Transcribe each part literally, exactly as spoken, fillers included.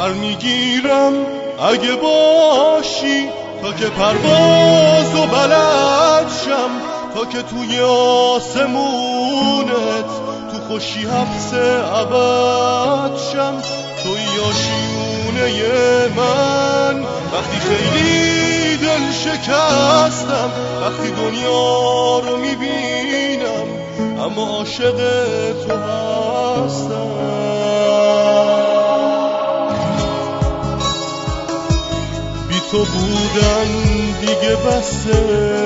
پر میگیرم اگه باشی، تا که پروازو بلد شم، تا که توی آسمونت تو خوشی حبس ابد شم. توی آشیونه من وقتی خیلی دل شکستم، وقتی دنیا رو میبینم اما عاشق تو هستم. بی تو بودن دیگه بسه،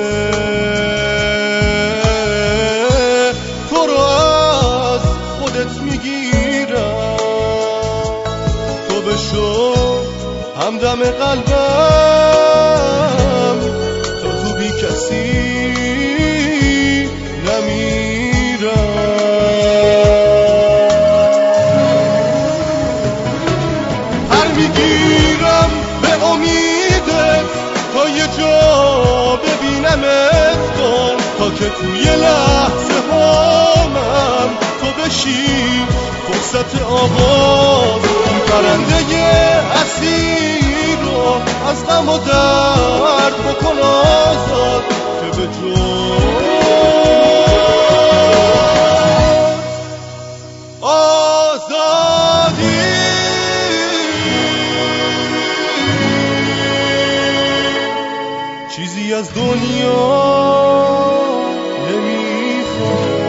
تو رو از خودت میگیرم. تو بشو همدم قلبم، تا تو بی کسی نمیرم. پر میگیرم به امیدت تا یه جا ببینمت کن، تا که توی لحظه هامم تو بشی فرصت آغاز. اون پرنده اسیر رو از غم و درد بکن آزاد، که به جز آزادی چیزی از دنیا نمیخوام.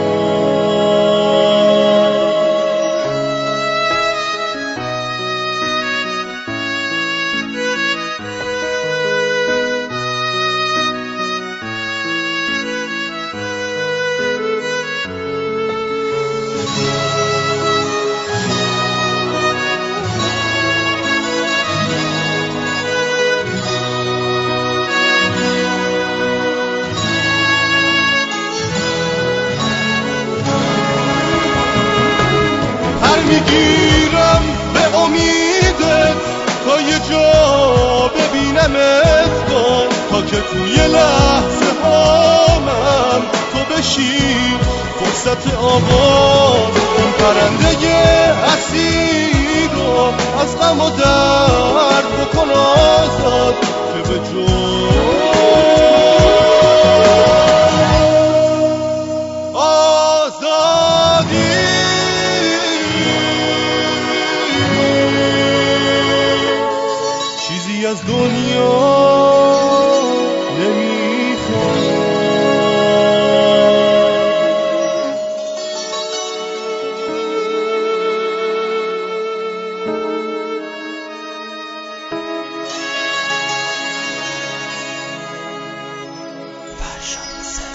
میگیرم به امیدت تا یه جا ببینمت کن، تا که توی لحظه هامم تو بشی فرصت آغاز. اون پرنده اسیر رو از غم و درد بکن آزاد، که به جز آزادی چیزی از دنیا نمیخوام. فرشاد